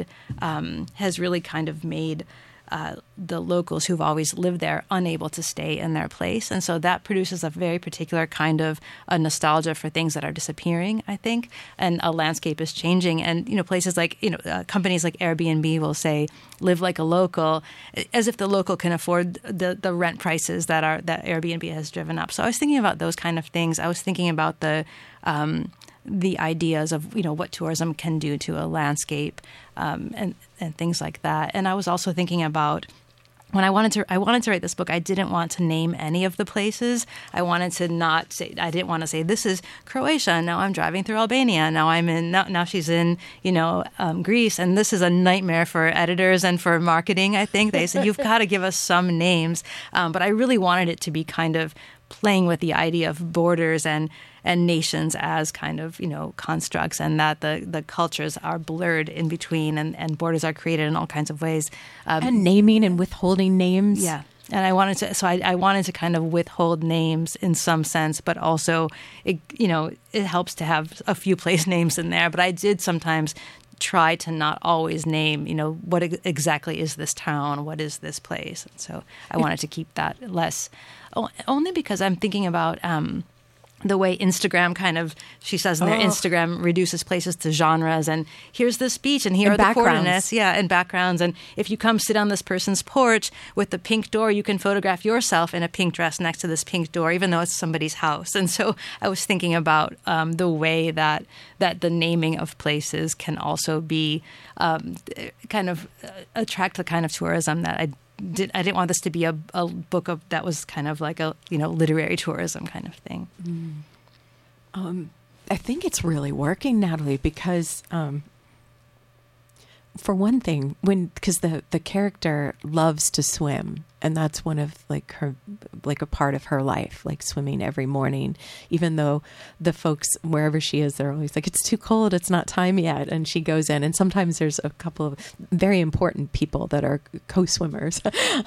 Speaker 3: kind of made the locals who've always lived there unable to stay in their place. And so that produces a very particular kind of a nostalgia for things that are disappearing, I think, and a landscape is changing. And, places like, companies like Airbnb will say, live like a local, as if the local can afford the rent prices that Airbnb has driven up. So I was thinking about those kind of things. I was thinking about the the ideas of, what tourism can do to a landscape, and things like that. And I was also thinking about, when I wanted to write this book, I didn't want to name any of the places. I didn't want to say, this is Croatia, now I'm driving through Albania, now she's in, Greece. And this is a nightmare for editors and for marketing, I think. They said, you've got to give us some names. But I really wanted it to be kind of playing with the idea of borders and nations as kind of, constructs, and that the cultures are blurred in between, and borders are created in all kinds of ways.
Speaker 2: And naming and withholding names.
Speaker 3: Yeah. And I wanted to kind of withhold names in some sense, but also, it helps to have a few place names in there. But I did sometimes try to not always name, what exactly is this town? What is this place? And so I wanted to keep that less, only because I'm thinking about the way Instagram she says in their Instagram reduces places to genres, and here's this beach, and here are the coordinates, and backgrounds. And if you come sit on this person's porch with the pink door, you can photograph yourself in a pink dress next to this pink door, even though it's somebody's house. And so I was thinking about the way that the naming of places can also be kind of attract the kind of tourism that I didn't want this to be a book that was kind of like a literary tourism kind of thing.
Speaker 2: I think it's really working, Natalie, because for one thing, because the character loves to swim, and that's one of a part of her life, like swimming every morning, even though the folks wherever she is, they're always like, it's too cold, it's not time yet. And she goes in, and sometimes there's a couple of very important people that are co-swimmers.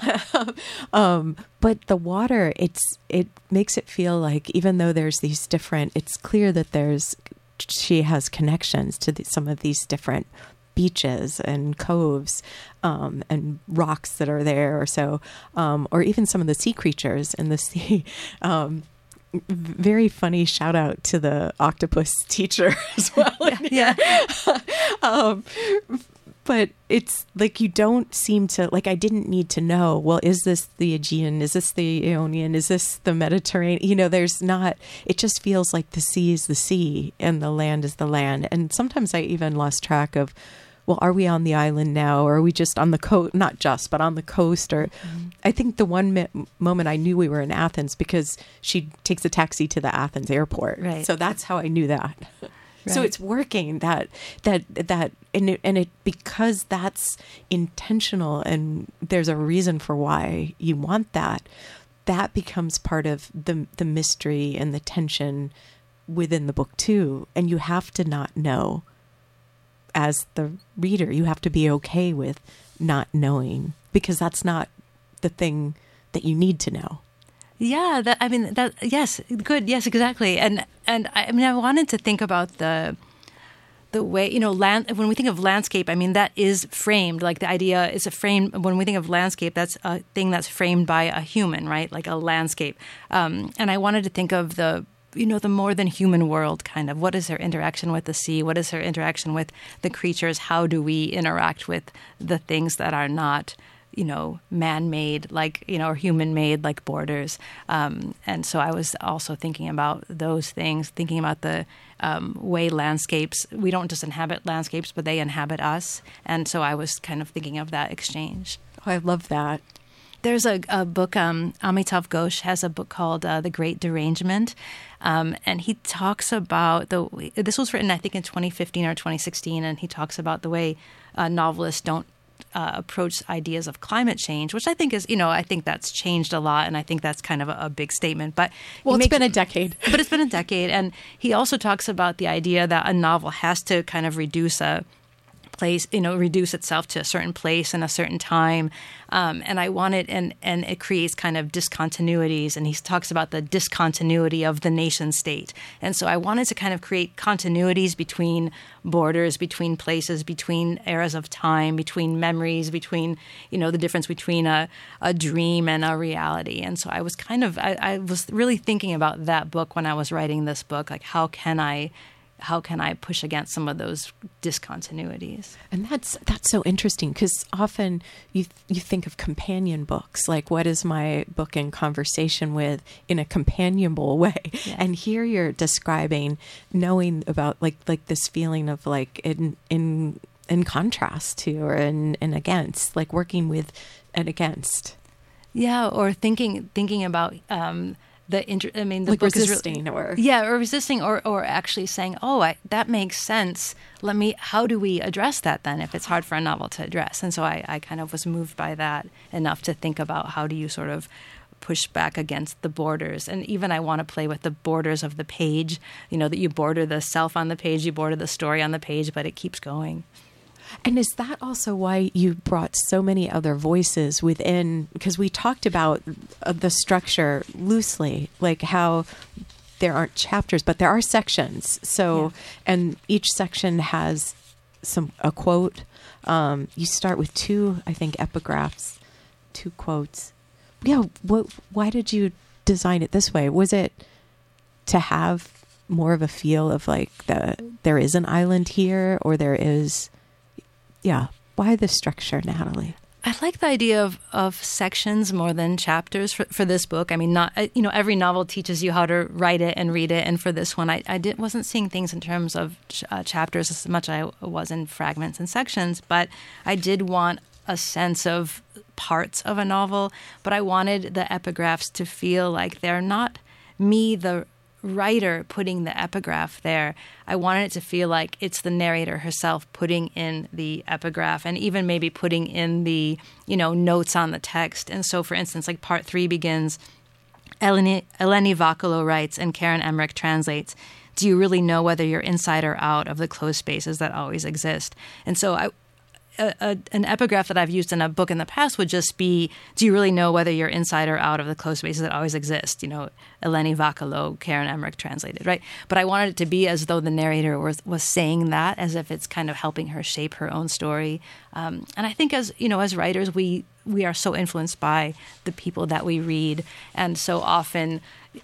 Speaker 2: But the water, it makes it feel like, even though there's these different, it's clear that she has connections to some of these different beaches and coves, and rocks that are there, or so, or even some of the sea creatures in the sea. Very funny shout out to the octopus teacher as well.
Speaker 3: Yeah.
Speaker 2: But it's like, you don't seem to, I didn't need to know, well, is this the Aegean? Is this the Ionian? Is this the Mediterranean? There's not, it just feels like the sea is the sea and the land is the land. And sometimes I even lost track of, well, are we on the island now, or are we just on the coast? Not just, but on the coast. Or I think the one moment I knew we were in Athens, because she takes a taxi to the Athens airport.
Speaker 3: Right.
Speaker 2: So that's how I knew that. Right. So it's working that and it because that's intentional, and there's a reason for why you want that becomes part of the mystery and the tension within the book too. And you have to not know. As the reader, you have to be okay with not knowing, because that's not the thing that you need to know.
Speaker 3: Yeah, yes, good, yes, exactly. And I wanted to think about the way, when we think of landscape, that is framed, like the idea is a frame. When we think of landscape, that's a thing that's framed by a human, right? Like a landscape. And I wanted to think of the more than human world, kind of. What is her interaction with the sea? What is her interaction with the creatures? How do we interact with the things that are not, man-made, or human-made, like borders? And so I was also thinking about those things, thinking about the way landscapes, we don't just inhabit landscapes, but they inhabit us. And so I was kind of thinking of that exchange.
Speaker 2: Oh, I love that.
Speaker 3: There's a book, Amitav Ghosh has a book called The Great Derangement, and he talks about this was written, I think, in 2015 or 2016, and he talks about the way novelists don't approach ideas of climate change, which I think is, I think that's changed a lot, and I think that's kind of a big statement. But
Speaker 2: it's been a decade.
Speaker 3: But it's been a decade, and he also talks about the idea that a novel has to kind of reduce itself to a certain place and a certain time. And I want it, and it creates kind of discontinuities. And he talks about the discontinuity of the nation state. And so I wanted to kind of create continuities between borders, between places, between eras of time, between memories, between, the difference between a dream and a reality. And so I was I was really thinking about that book when I was writing this book, like how can I how can I push against some of those discontinuities?
Speaker 2: And that's so interesting, because often you think of companion books, like what is my book in conversation with in a companionable way.
Speaker 3: Yeah.
Speaker 2: And here you're describing knowing about like this feeling of like in contrast to, or in against, like working with and against.
Speaker 3: Yeah, or thinking about the
Speaker 2: like
Speaker 3: book
Speaker 2: resisting,
Speaker 3: or resisting, or actually saying, that makes sense. How do we address that then, if it's hard for a novel to address? And so I kind of was moved by that enough to think about how do you sort of push back against the borders. And even I want to play with the borders of the page, that you border the self on the page, you border the story on the page, but it keeps going.
Speaker 2: And is that also why you brought so many other voices within? Because we talked about the structure loosely, like how there aren't chapters, but there are sections. So, yeah. And each section has a quote. You start with 2, I think, epigraphs, 2 quotes. Yeah. Why did you design it this way? Was it to have more of a feel of like there is an island here, or there is... Yeah. Why the structure, Natalie?
Speaker 3: I like the idea of sections more than chapters for this book. I mean, not every novel teaches you how to write it and read it, and for this one, I wasn't seeing things in terms of chapters as much as I was in fragments and sections. But I did want a sense of parts of a novel. But I wanted the epigraphs to feel like they're not me, the writer, putting the epigraph there. I wanted it to feel like it's the narrator herself putting in the epigraph, and even maybe putting in the notes on the text. And so, for instance, like part 3 begins, Eleni Vakalo writes and Karen Emmerich translates, "Do you really know whether you're inside or out of the closed spaces that always exist?" And so an epigraph that I've used in a book in the past would just be, do you really know whether you're inside or out of the closed spaces that always exist? Eleni Vakalo, Karen Emmerich translated, right? But I wanted it to be as though the narrator was saying that, as if it's kind of helping her shape her own story. And I think as writers, we are so influenced by the people that we read. And so often,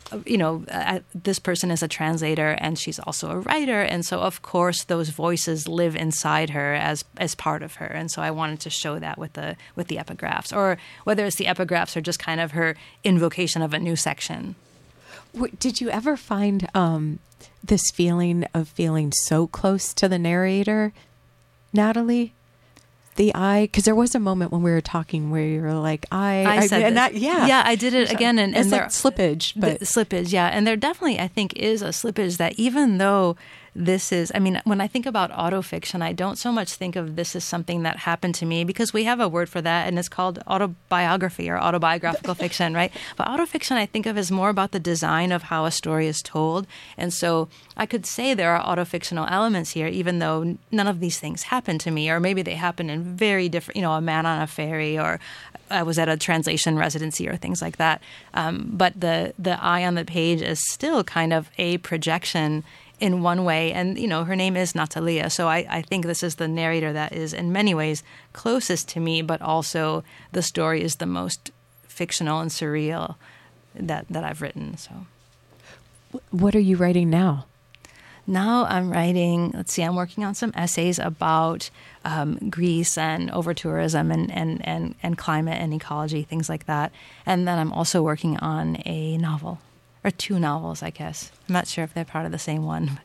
Speaker 3: this person is a translator and she's also a writer. And so, of course, those voices live inside her as part of her. And so I wanted to show that with the epigraphs, or whether it's the epigraphs or just kind of her invocation of a new section.
Speaker 2: Did you ever find this feeling of feeling so close to the narrator, Natalie? Because there was a moment when we were talking where you were like, I said that.
Speaker 3: Yeah, I did it again. And
Speaker 2: it's like slippage. But
Speaker 3: slippage, yeah. And there definitely, I think, is a slippage that even though this is, when I think about autofiction, I don't so much think of this as something that happened to me, because we have a word for that, and it's called autobiography or autobiographical fiction, right? But autofiction I think of as more about the design of how a story is told. And so I could say there are autofictional elements here, even though none of these things happened to me, or maybe they happened in very different, a man on a ferry, or I was at a translation residency, or things like that. But the eye on the page is still kind of a projection in one way. And, her name is Natalia. So I think this is the narrator that is in many ways closest to me, but also the story is the most fictional and surreal that I've written. So,
Speaker 2: what are you writing now?
Speaker 3: Now I'm writing, I'm working on some essays about Greece and over-tourism and climate and ecology, things like that. And then I'm also working on a novel. Or 2 novels, I guess. I'm not sure if they're part of the same one.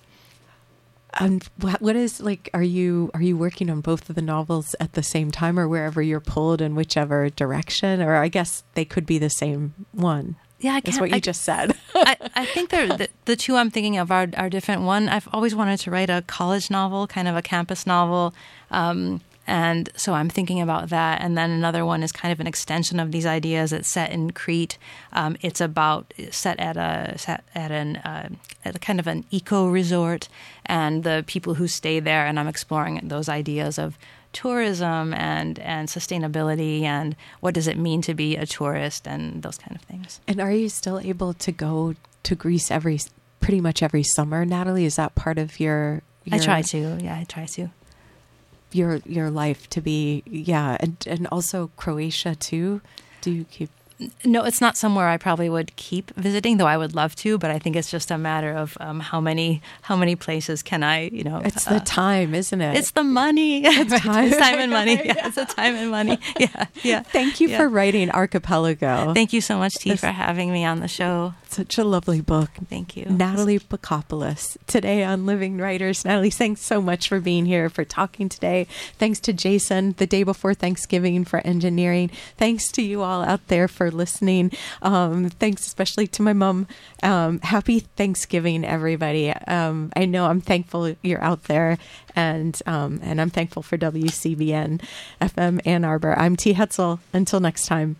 Speaker 2: And what is, like, are you working on both of the novels at the same time, or wherever you're pulled in whichever direction? Or I guess they could be the same one.
Speaker 3: Yeah,
Speaker 2: that's what you just said.
Speaker 3: I think the 2 I'm thinking of are different. One, I've always wanted to write a college novel, kind of a campus novel. And so I'm thinking about that. And then another one is kind of an extension of these ideas. It's set in Crete. It's set at a kind of an eco resort, and the people who stay there. And I'm exploring those ideas of tourism and sustainability, and what does it mean to be a tourist, and those kind of things.
Speaker 2: And are you still able to go to Greece pretty much every summer, Natalie? Is that part of your
Speaker 3: I try to. Yeah, I try to.
Speaker 2: Your life to be, and also Croatia too. Do you keep?
Speaker 3: No, it's not somewhere I probably would keep visiting, though I would love to. But I think it's just a matter of how many places can I,
Speaker 2: It's the time, isn't it?
Speaker 3: It's the money. It's time and money. Yeah, it's the time and money. Yeah.
Speaker 2: Thank you for writing Archipelago.
Speaker 3: Thank you so much, T, for having me on the show.
Speaker 2: Such a lovely book.
Speaker 3: Thank you.
Speaker 2: Natalie Bacopoulos today on Living Writers. Natalie, thanks so much for being here, for talking today. Thanks to Jason the day before Thanksgiving for engineering. Thanks to you all out there for listening. Thanks especially to my mom. Happy Thanksgiving, everybody. I know I'm thankful you're out there, and I'm thankful for WCBN FM Ann Arbor. I'm T. Hetzel. Until next time.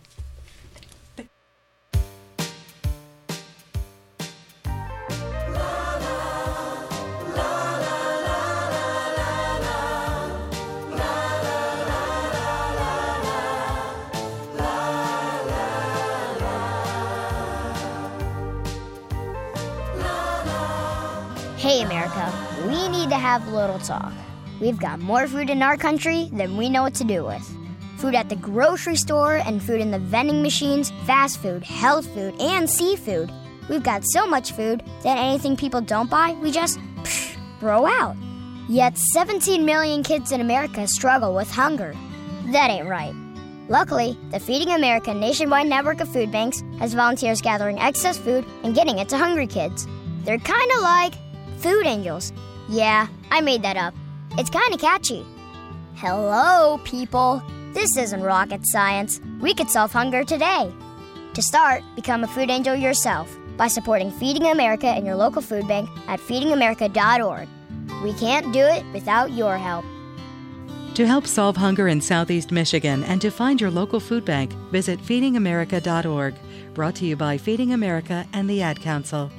Speaker 4: Hey America, we need to have a little talk. We've got more food in our country than we know what to do with. Food at the grocery store and food in the vending machines, fast food, health food, and seafood. We've got so much food that anything people don't buy, we just throw out. Yet 17 million kids in America struggle with hunger. That ain't right. Luckily, the Feeding America nationwide network of food banks has volunteers gathering excess food and getting it to hungry kids. They're kind of like food angels. Yeah, I made that up. It's kind of catchy. Hello, people. This isn't rocket science. We could solve hunger today. To start, become a food angel yourself by supporting Feeding America in your local food bank at feedingamerica.org. We can't do it without your help.
Speaker 5: To help solve hunger in Southeast Michigan and to find your local food bank, visit feedingamerica.org. Brought to you by Feeding America and the Ad Council.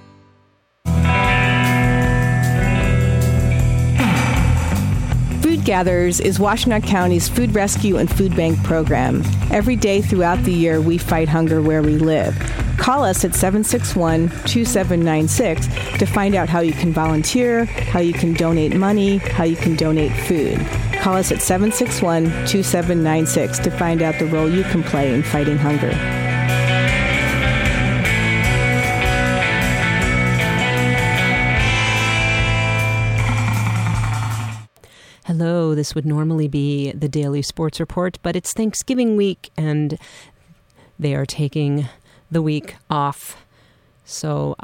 Speaker 6: Food Gatherers is Washtenaw County's food rescue and food bank program. Every day throughout the year, we fight hunger where we live. Call us at 761-2796 to find out how you can volunteer, how you can donate money, how you can donate food. Call us at 761-2796 to find out the role you can play in fighting hunger.
Speaker 7: Hello, this would normally be the Daily Sports Report, but it's Thanksgiving week and they are taking the week off. So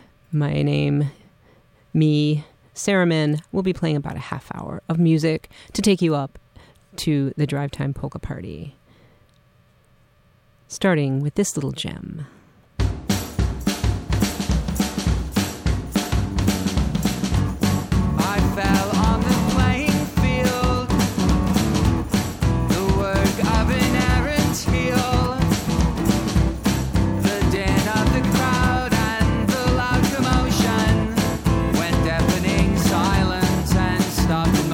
Speaker 7: Sarah Min, will be playing about a half hour of music to take you up to the Drive Time Polka Party. Starting with this little gem.